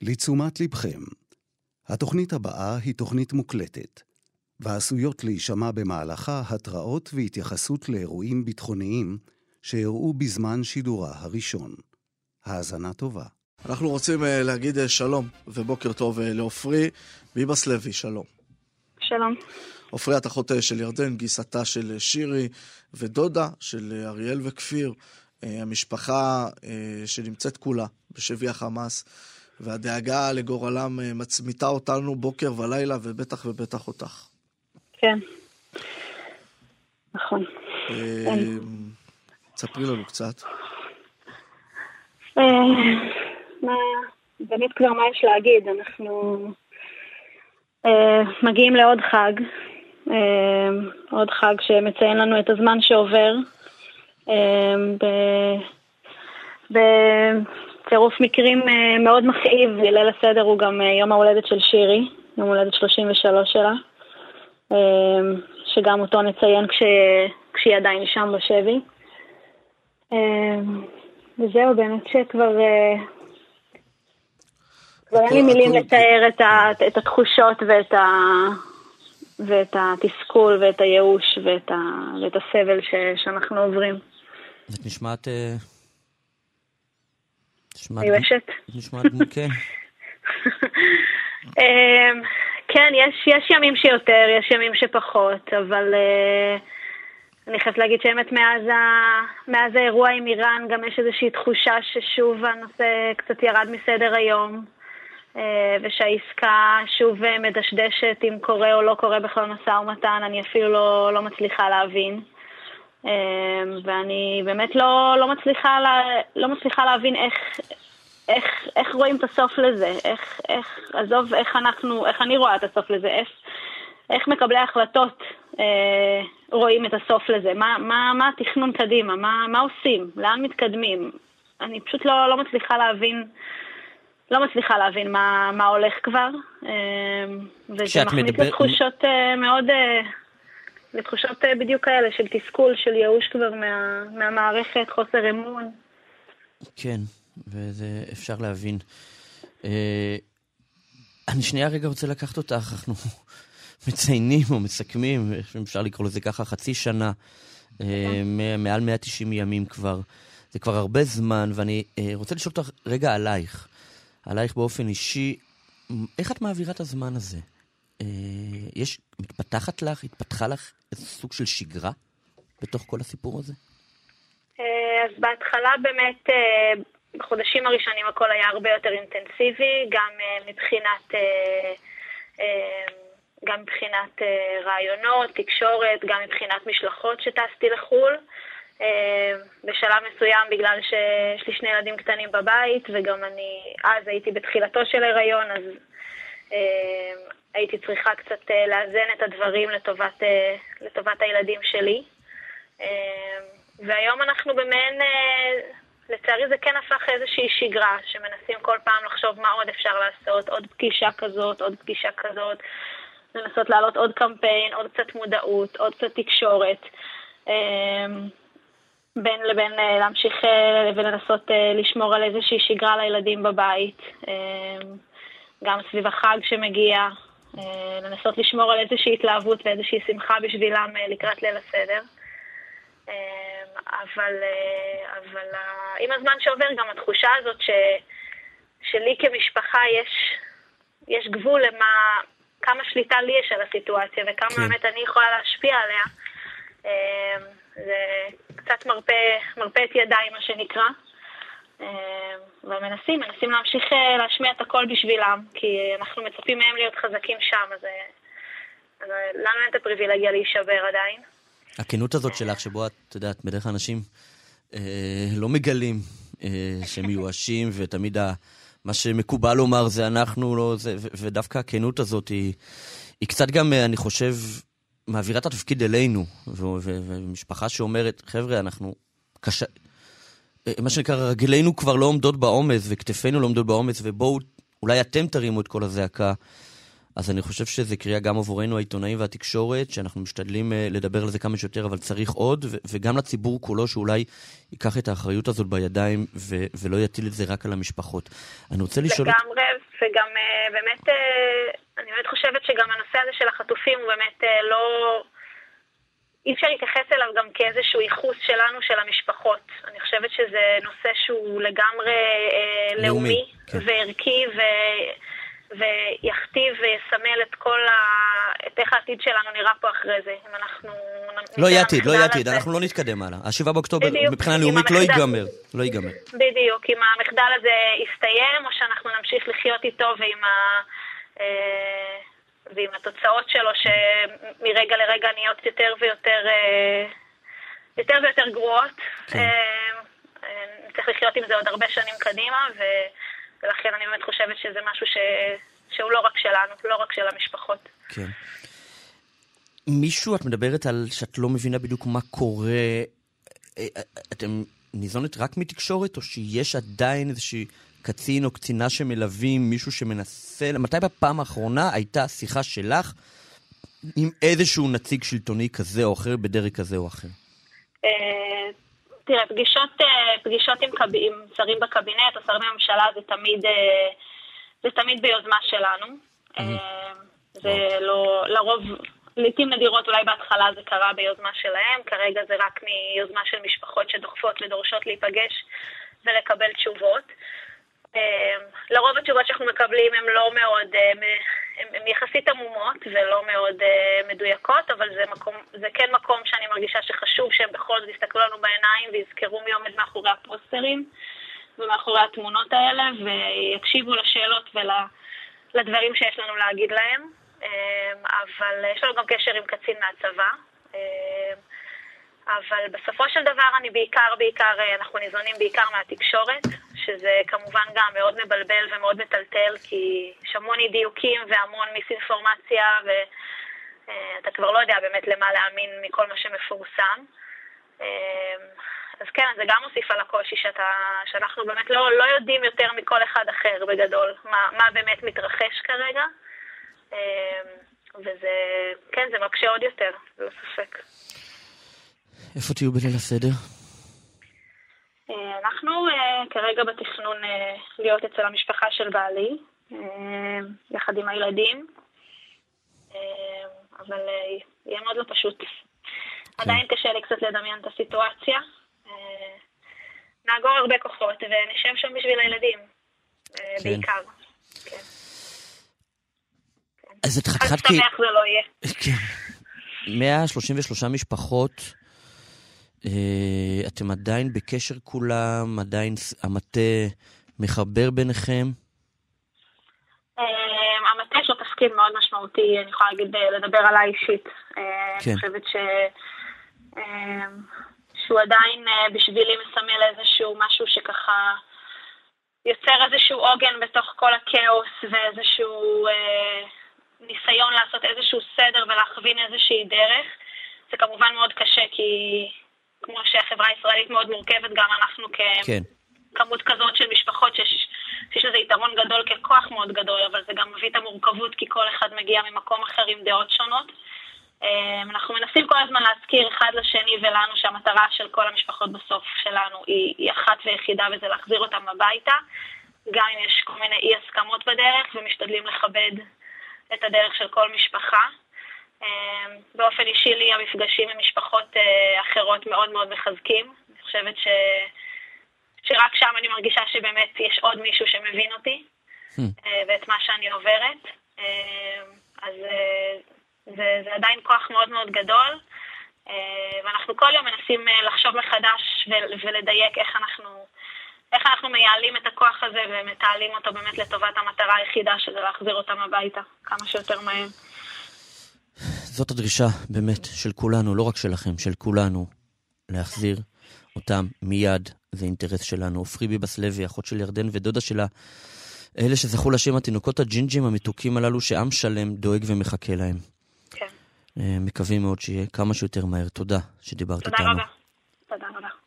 לתשומת לבכם. התוכנית הבאה היא תוכנית מוקלטת, ועשויות להישמע במהלכה התראות והתייחסות לאירועים ביטחוניים שאירעו בזמן שידורה הראשון. האזנה טובה. אנחנו רוצים להגיד שלום ובוקר טוב לאופרי ביבס לוי, שלום. שלום. אופרי, את אחות של ירדן, גיסתה של שירי ודודה של אריאל וכפיר, המשפחה שנמצאת כולה בשבי החמאס, והדאגה לגורלם מצמיתה אותנו בוקר ולילה, ובטח ובטח אותך. כן, נכון. תספרי לנו קצת. באמת כבר מה יש להגיד, אנחנו מגיעים לעוד חג, עוד חג שמציין לנו את הזמן שעובר, בצירוף מקרים מאוד מכאיב. ליל הסדר הוא גם יום ההולדת של שירי, יום הולדת 33 שלה, שגם אותו נציין כשהיא עדיין שם בשבי. וזהו, באמת שכבר אין לי מילים לתאר את התחושות ואת התסכול ואת הייאוש ואת הסבל שאנחנו עוברים. את נשמעת מיואשת? כן. כן, יש ימים שיותר, יש ימים שפחות, אבל אני חייבת להגיד שבאמת מאז האירוע עם איראן גם יש איזושהי תחושה ששוב הנושא קצת ירד מסדר היום, ושהעסקה שוב מדשדשת אם קורה או לא קורה בכלל משא ומתן. אני אפילו לא מצליחה להבין, ואני באמת לא מצליחה להבין איך רואים את הסוף לזה, עזוב איך אני רואה את הסוף לזה, איך מקבלי ההחלטות רואים את הסוף לזה, מה התכנון קדימה, מה עושים, לאן מתקדמים. אני פשוט לא מצליחה להבין מה הולך כבר, וזה מכניס לתחושות מאוד, לתחושות בדיוק כאלה של תסכול, של ייאוש כבר מהמערכת, חוסר אמון. כן, וזה אפשר להבין. אני שנייה רגע רוצה לקחת אותך, אנחנו מציינים או מסכמים, אפשר לקרוא לזה ככה, חצי שנה, מעל 190 ימים כבר, זה כבר הרבה זמן, ואני רוצה לשאול אותך רגע עלייך באופן אישי, איך את מעבירה את הזמן הזה? התפתחה לך איזה סוג של שגרה בתוך כל הסיפור הזה? אז בהתחלה באמת, בחודשים הראשונים הכל היה הרבה יותר אינטנסיבי, גם מבחינת רעיונות, תקשורת, גם מבחינת משלחות שטסתי לחול. בשלב מסוים, בגלל שיש לי 2 ילדים קטנים בבית, וגם אני אז הייתי בתחילתו של הריון, אז הייתי צריכה קצת לאזן את הדברים לטובת הילדים שלי. והיום אנחנו במעין, לצערי זה כן הפך איזושהי שגרה, שמנסים כל פעם לחשוב מה עוד אפשר לעשות, עוד פגישה כזאת, עוד פגישה כזאת, לנסות לעלות עוד קמפיין, עוד קצת מודעות, עוד קצת תקשורת, בין לבין להמשיך ולנסות לשמור על איזושהי שגרה לילדים בבית, גם סביב החג שמגיע, לנסות לשמור על איזושהי התלהבות ואיזושהי שמחה בשבילם לקראת ליל הסדר. אבל עם הזמן שעובר גם התחושה הזאת שלי כמשפחה יש גבול כמה שליטה לי יש על הסיטואציה וכמה באמת אני יכולה להשפיע עליה. זה קצת מרפא את ידיים, מה שנקרא, ומנסים להמשיך להשמיע את הכל בשבילם, כי אנחנו מצפים מהם להיות חזקים שם, אז לנו אין את הפריבילגיה להישבר עדיין. הכנות הזאת שלך, שבו את יודעת, בדרך אנשים לא מגלים שהם מיואשים, ותמיד מה שמקובל לומר זה אנחנו, לא, ודווקא הכנות הזאת היא קצת גם, אני חושב, מעבירה את התפקיד אלינו, ומשפחה שאומרת, חבר'ה, אנחנו מה שנקרא, רגלינו כבר לא עומדות בעומס, וכתפינו לא עומדות בעומס, ובואו, אולי אתם תרימו את כל הזעקה. אז אני חושב שזה קריאה גם עבורנו העיתונאים והתקשורת, שאנחנו משתדלים לדבר על זה כמה שיותר, אבל צריך עוד, וגם לציבור כולו שאולי ייקח את האחריות הזאת בידיים, ולא יטיל את זה רק על המשפחות. אני רוצה לשאול... וגם באמת, אני באמת חושבת שגם הנושא הזה של החטופים הוא באמת אי אפשר להתייחס אליו גם כאיזשהו ייחוס שלנו, של המשפחות. אני חושבת שזה נושא שהוא לגמרי לאומי וערכי ויכתיב ויסמל את איך העתיד שלנו נראה פה אחרי זה. אם אנחנו... לא יעתיד, אנחנו לא נתקדם הלאה. 7 באוקטובר מבחינה לאומית לא ייגמר. בדיוק, אם המחדל הזה יסתיים, או שאנחנו נמשיך לחיות איתו ועם התוצאות שלו שמרגע לרגע נהיות יותר ויותר גרועות. צריך לחיות עם זה עוד הרבה שנים קדימה, ולכן אני באמת חושבת שזה משהו שהוא לא רק שלנו, לא רק של המשפחות. כן. מישהו, את מדברת על שאת לא מבינה בדיוק מה קורה, אתם ניזונת רק מתקשורת, או שיש עדיין איזושהי קצין או קצינה שמלווים, מישהו שמנסה, מתי בפעם האחרונה הייתה שיחה שלך עם איזשהו נציג שלטוני כזה או אחר, בדרג כזה או אחר? תראה, פגישות עם שרים בקבינט או שרים בממשלה זה תמיד ביוזמה שלנו. זה לרוב, לעתים נדירות אולי בהתחלה זה קרה ביוזמה שלהם, כרגע זה רק מיוזמה של משפחות שדוחפות ודורשות להיפגש ולקבל תשובות. לרוב התשובות שאנחנו מקבלים הן לא מאוד, הן יחסית עמומות ולא מאוד מדויקות, אבל זה כן מקום שאני מרגישה שחשוב שהם בכל זאת יסתכלו לנו בעיניים ויזכרו מי עומד מאחורי הפוסטרים ומאחורי התמונות האלה, ויקשיבו לשאלות ולדברים שיש לנו להגיד להם. אבל יש לנו גם קשר עם קצין מהצבא, אבל בסופו של דבר אנחנו ניזונים בעיקר מהתקשורת, שזה כמובן גם מאוד מבלבל ומאוד מטלטל, כי יש המון אי דיוקים והמון מיסאינפורמציה, ואתה כבר לא יודע באמת למה להאמין מכל מה שמפורסם. אז כן, זה גם מוסיף על הקושי שאנחנו באמת לא יודעים יותר מכל אחד אחר בגדול, מה באמת מתרחש כרגע. וזה, כן, זה מקשה עוד יותר, לא ספק. איפה תהיו בליל הסדר? אנחנו כרגע בתכנון להיות אצל המשפחה של בעלי, יחד עם הילדים, אבל יהיה מאוד לא פשוט. עדיין קשה לי קצת לדמיין את הסיטואציה. נאגור הרבה כוחות ונשב שם בשביל הילדים, בעיקר. כן. אז את חתיכת כי... שמח זה לא יהיה. כן. 133 משפחות, אתם עדיין בקשר כולם, עדיין המטה מחבר ביניכם? המטה יש לו תפקיד מאוד משמעותי, אני יכולה לדבר עליי אישית. כן. אני חושבת שהוא עדיין בשבילי מסמל איזשהו משהו שככה יוצר איזשהו עוגן בתוך כל הכאוס ואיזשהו... ניסיון לעשות איזשהו סדר ולהכווין איזושהי דרך. זה כמובן מאוד קשה, כי כמו שהחברה הישראלית מאוד מורכבת, גם אנחנו כמות כזאת של משפחות שיש לזה יתרון גדול ככוח מאוד גדול, אבל זה גם מביא את המורכבות, כי כל אחד מגיע ממקום אחר עם דעות שונות. אנחנו מנסים כל הזמן להזכיר אחד לשני ולנו שהמטרה של כל המשפחות בסוף שלנו היא אחת ויחידה, וזה להחזיר אותם הביתה, גם אם יש כל מיני אי הסכמות בדרך, ומשתדלים לכבד את הדרך של כל משפחה. באופן אישי לי המפגשים עם משפחות אחרות מאוד מאוד מחזקים. אני חושבת שרק שם אני מרגישה שבאמת יש עוד מישהו שמבין אותי ואת מה שאני עוברת. אז זה עדיין כוח מאוד מאוד גדול, ואנחנו כל יום מנסים לחשוב מחדש ולדייק איך אנחנו מייעלים את הכוח הזה ומתעלים אותו באמת לטובת המטרה היחידה, שזה להחזיר אותם הביתה כמה שיותר מהר. זאת הדרישה באמת של כולנו, לא רק שלכם, של כולנו, להחזיר אותם מיד. זה אינטרס שלנו. עופרי ביבס לוי, אחות של ירדן ודודה שלה, אלה שזכו לשם התינוקות הג'ינג'ים המתוקים הללו, שעם שלם דואג ומחכה להם. כן. מקווים מאוד שיהיה כמה שיותר מהר. תודה שדיברת איתנו. תודה רבה. תודה רבה.